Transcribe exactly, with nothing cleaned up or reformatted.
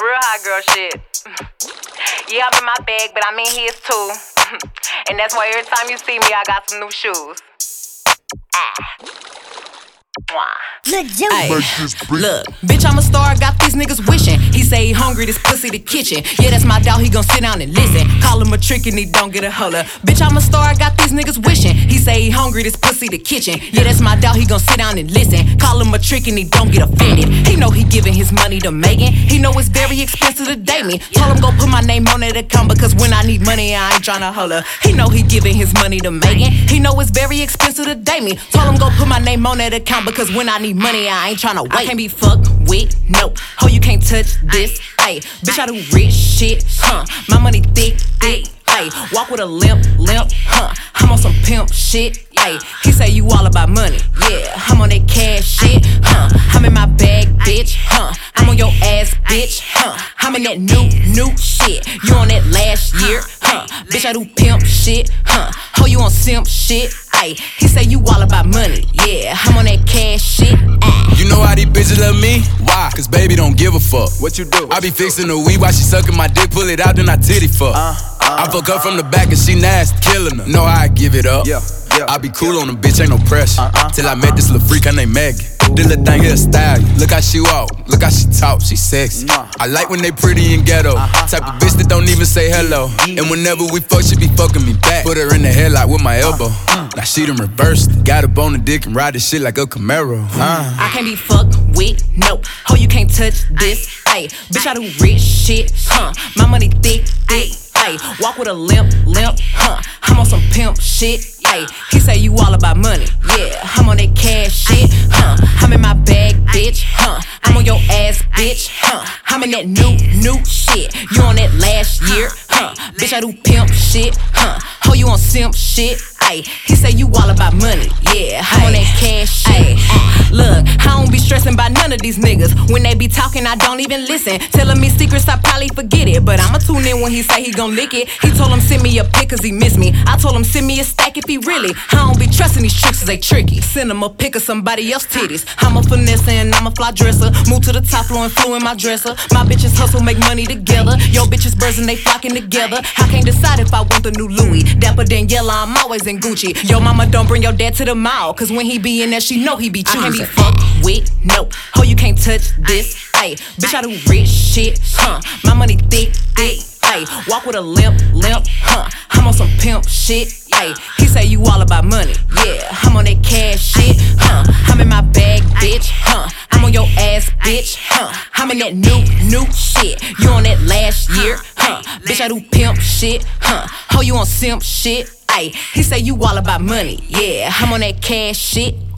Real hot girl shit. Yeah, I'm in my bag, but I'm in his too. And that's why every time you see me, I got some new shoes. Ah. Ay, look, bitch, I'm a star, got these niggas wishing. He say he hungry, this pussy the kitchen. Yeah, that's my dog, he gon' sit down and listen. Call him a trick and he don't get a holler. Bitch, I'm a star, got these niggas wishing. He say he hungry, this pussy the kitchen. Yeah, that's my dog, he gon' sit down and listen. Call him a trick and he don't get offended. He know he giving his money to Megan. He know it's very expensive to date me. Told him go put my name on that account because when I need money, I ain't tryna holler. He know he giving his money to Megan. He know it's very expensive to date me. Told him go put my name on that account because when I need money, I ain't tryna wait. I can't be fucked with, nope. Ho, you can't touch this, ayy. Bitch, I do rich shit, huh? My money thick, thick, ayy. Walk with a limp, limp, huh? I'm on some pimp shit, ayy. He say you all about money, yeah. I'm on that cash shit, huh? I'm in my bag, bitch, huh? I'm on your ass, bitch, huh? I'm in that new, new shit. You on that last year, huh? Bitch, I do pimp shit, huh? Ho, you on simp shit, ayy. He say you all about money, yeah. I'm on that cash shit, ayy. You know how these bitches love me? Why? Cause baby don't give a fuck. What you do? I be fixing the weed while she sucking my dick, pull it out, then I titty fuck. Uh, uh, I fuck her from the back and she nasty, killing her. Know how I give it up. Yeah, yeah. I be cool on them, bitch, ain't no pressure. Uh, uh, Till I met this little freak, her name Maggie. This little thing here style you. Look how she walk, look how she talk, she sexy. I like when they pretty and ghetto. Type of bitch that don't even say hello. And whenever we fuck, she be fucking me back. Put her in the headlock with my elbow. Now she done reversed. Got up on the dick and ride this shit like a Camaro. Uh. I can't be fucked with, nope. Ho, you can't touch this, ayy. Bitch, I do rich shit, huh? My money thick, thick, ayy. Walk with a limp, limp, huh? I'm on some pimp shit, ayy. He say you all about money, yeah. I'm on that cash shit, huh? I'm in my bag, bitch, huh? I'm on your ass, bitch, huh? I'm in that new, new shit. You on that last year, huh? Bitch, I do pimp shit, huh? Ho, you on simp shit, ayy. He say you all about money, yeah. I'm on that cash shit, ayy. Look, I don't be stressing by none of these niggas. When they be talking, I don't even listen. Telling me secrets, I probably forget it. But I'ma tune in when he say he gon' lick it. He told him send me a pic cause he miss me. I told him send me a stack if he really. I don't be trusting these tricks cause they tricky. Send him a pic of somebody else's titties. I'm a finesse and I'm a fly dresser. Move to the top floor and flew in my dresser. My bitches hustle, make money together. Yo bitches birds and they flocking together. I can't decide if I want the new Louis. Dapper Daniela, I'm always in Gucci. Yo mama don't bring your dad to the mall. Cause when he be in there, she know he be choosing. I can't be fucked with, nope. Ho, you can't touch this, ayy. Bitch, I do rich shit, huh? My money thick, thick, ayy. Walk with a limp, limp, huh? I'm on some pimp shit, ayy. He say you all about money, yeah. I'm on that cash shit, huh? I'm in my bag, bitch, huh? I'm on your ass, bitch, huh? I'm in that new, new shit. You on that last year, huh? Bitch, I do pimp shit, huh? Ho, you on simp shit, ayy. He say you all about money, yeah. I'm on that cash shit.